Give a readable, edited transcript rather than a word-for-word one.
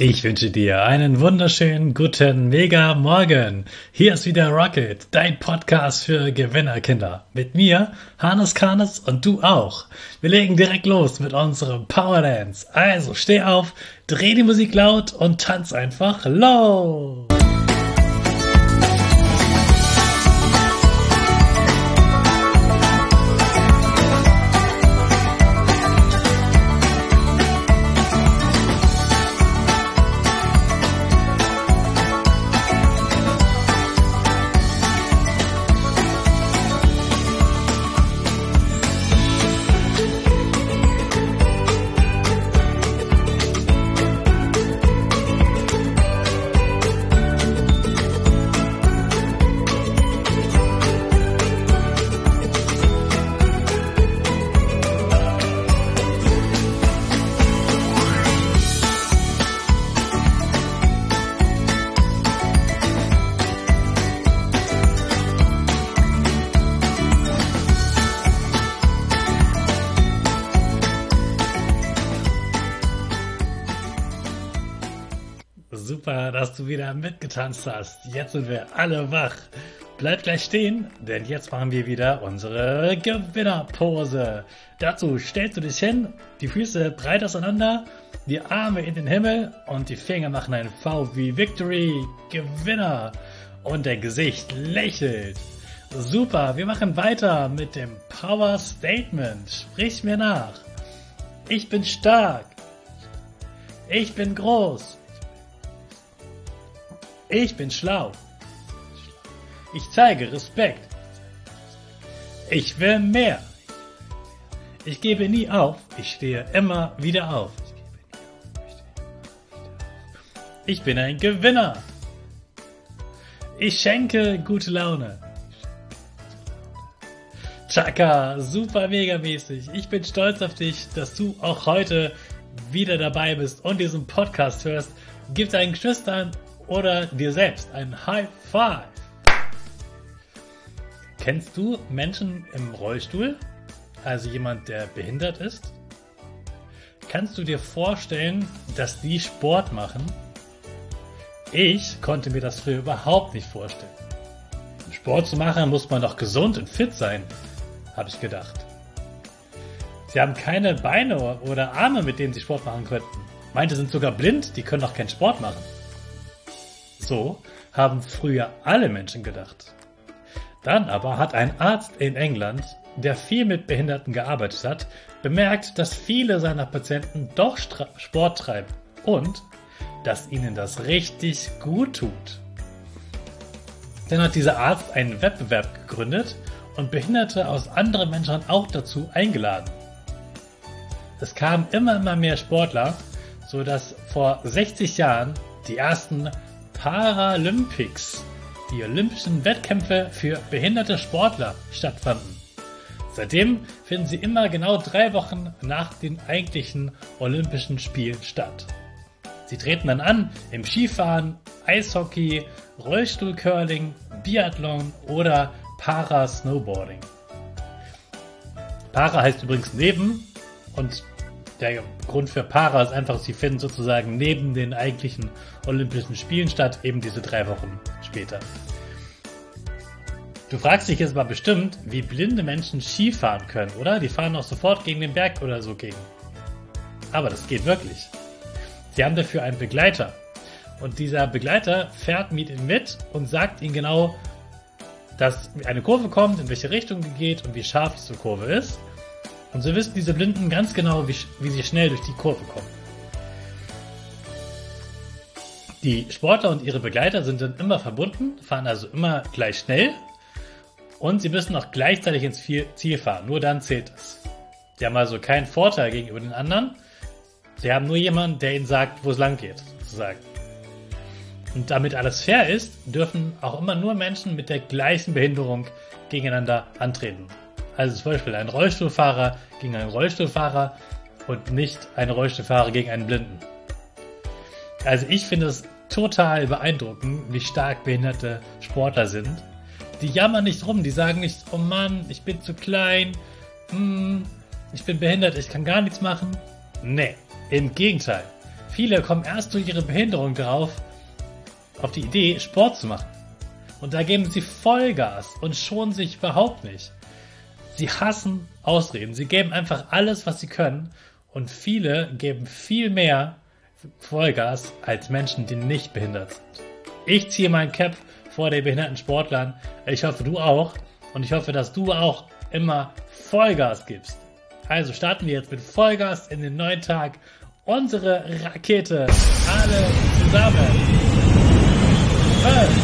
Ich wünsche dir einen wunderschönen guten Mega Morgen. Hier ist wieder Rocket, dein Podcast für Gewinnerkinder. Mit mir, Hannes Karnes und du auch. Wir legen direkt los mit unserem Power Dance. Also steh auf, dreh die Musik laut und tanz einfach los. Super, dass du wieder mitgetanzt hast. Jetzt sind wir alle wach. Bleib gleich stehen, denn jetzt machen wir wieder unsere Gewinnerpose. Dazu stellst du dich hin, die Füße breit auseinander, die Arme in den Himmel und die Finger machen ein V wie Victory, Gewinner. Und dein Gesicht lächelt. Super, wir machen weiter mit dem Power Statement. Sprich mir nach. Ich bin stark. Ich bin groß. Ich bin schlau. Ich zeige Respekt. Ich will mehr. Ich gebe nie auf. Ich stehe immer wieder auf. Ich bin ein Gewinner. Ich schenke gute Laune. Chaka, super mega mäßig. Ich bin stolz auf dich, dass du auch heute wieder dabei bist und diesen Podcast hörst. Gib deinen Geschwistern oder dir selbst ein High Five. Kennst du Menschen im Rollstuhl? Also jemand, der behindert ist? Kannst du dir vorstellen, dass die Sport machen? Ich konnte mir das früher überhaupt nicht vorstellen. Um Sport zu machen, muss man doch gesund und fit sein, habe ich gedacht. Sie haben keine Beine oder Arme, mit denen sie Sport machen könnten. Manche sind sogar blind, die können doch keinen Sport machen. So haben früher alle Menschen gedacht. Dann aber hat ein Arzt in England, der viel mit Behinderten gearbeitet hat, bemerkt, dass viele seiner Patienten doch Sport treiben und dass ihnen das richtig gut tut. Dann hat dieser Arzt einen Wettbewerb gegründet und Behinderte aus anderen Menschen auch dazu eingeladen. Es kamen immer mehr Sportler, sodass vor 60 Jahren die ersten Paralympics, die olympischen Wettkämpfe für behinderte Sportler, stattfanden. Seitdem finden sie immer genau 3 Wochen nach den eigentlichen Olympischen Spielen statt. Sie treten dann an im Skifahren, Eishockey, Rollstuhlcurling, Biathlon oder Parasnowboarding. Para heißt übrigens neben und der Grund für Para ist einfach, sie finden sozusagen neben den eigentlichen Olympischen Spielen statt, eben diese 3 Wochen später. Du fragst dich jetzt mal bestimmt, wie blinde Menschen Ski fahren können, oder? Die fahren auch sofort gegen den Berg oder so gegen. Aber das geht wirklich. Sie haben dafür einen Begleiter. Und dieser Begleiter fährt mit ihnen mit und sagt ihnen genau, dass eine Kurve kommt, in welche Richtung die geht und wie scharf diese Kurve ist. Und so wissen diese Blinden ganz genau, wie sie schnell durch die Kurve kommen. Die Sportler und ihre Begleiter sind dann immer verbunden, fahren also immer gleich schnell und sie müssen auch gleichzeitig ins Ziel fahren. Nur dann zählt es. Sie haben also keinen Vorteil gegenüber den anderen. Sie haben nur jemanden, der ihnen sagt, wo es lang geht, sozusagen. Und damit alles fair ist, dürfen auch immer nur Menschen mit der gleichen Behinderung gegeneinander antreten. Also zum Beispiel ein Rollstuhlfahrer gegen einen Rollstuhlfahrer und nicht ein Rollstuhlfahrer gegen einen Blinden. Also ich finde es total beeindruckend, wie stark behinderte Sportler sind. Die jammern nicht rum, die sagen nicht, oh Mann, ich bin zu klein, ich bin behindert, ich kann gar nichts machen. Nee, im Gegenteil. Viele kommen erst durch ihre Behinderung auf die Idee, Sport zu machen. Und da geben sie Vollgas und schonen sich überhaupt nicht. Sie hassen Ausreden. Sie geben einfach alles, was sie können. Und viele geben viel mehr Vollgas als Menschen, die nicht behindert sind. Ich ziehe meinen Cap vor den behinderten Sportlern. Ich hoffe, du auch. Und ich hoffe, dass du auch immer Vollgas gibst. Also starten wir jetzt mit Vollgas in den neuen Tag. Unsere Rakete. Alle zusammen. 5,